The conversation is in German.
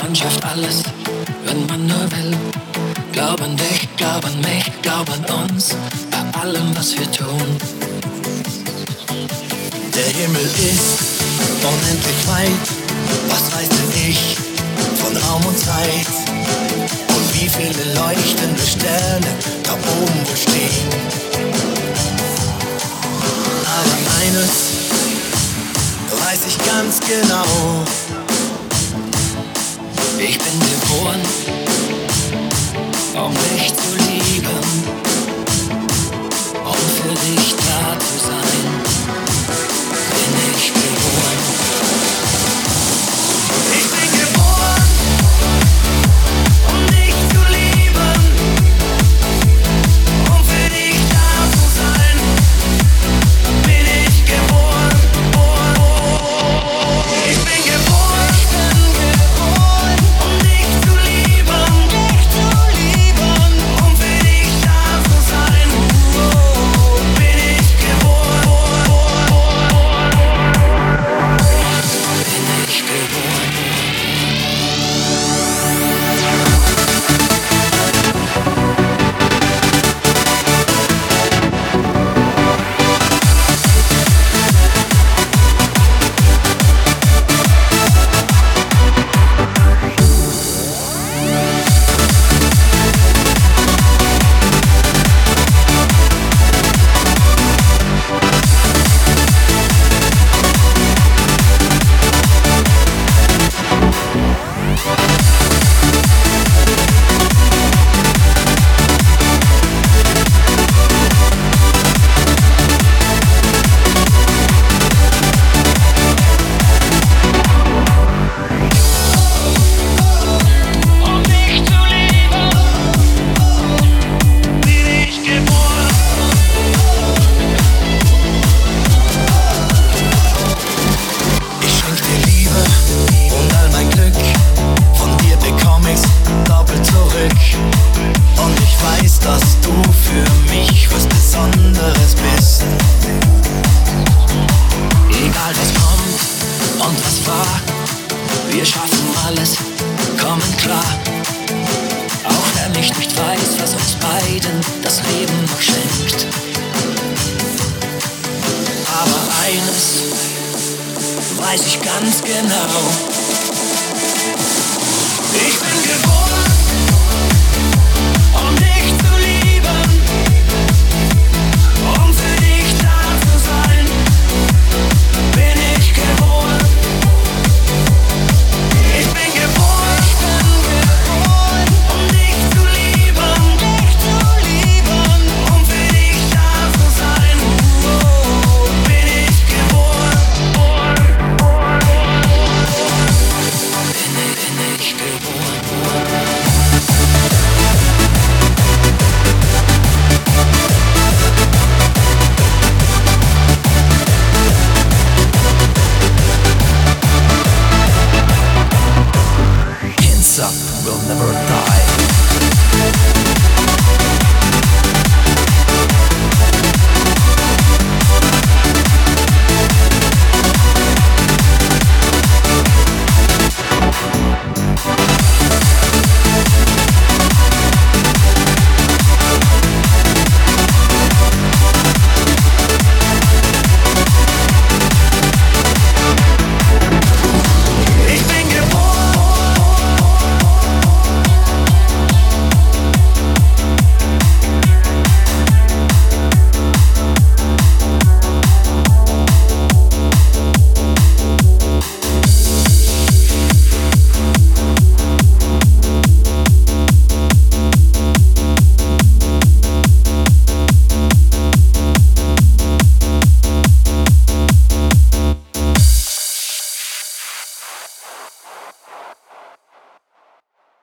Man schafft alles, wenn man nur will. Glaub an dich, glaub an mich, glaub an uns, bei allem, was wir tun. Der Himmel ist unendlich weit, was weiß denn ich von Raum und Zeit? Und wie viele leuchtende Sterne da oben wohl stehen. Aber eines weiß ich ganz genau: Ich bin geboren, um dich zu lieben, um für dich da zu sein. Bin ich geboren. Ich bin geboren, um dich zu lieben, um für dich da zu sein. Bin ich geboren. Ich bin geboren, um dich zu lieben, um für dich da zu sein. Bin ich geboren. Bin ich geboren. Hands up, we'll never die.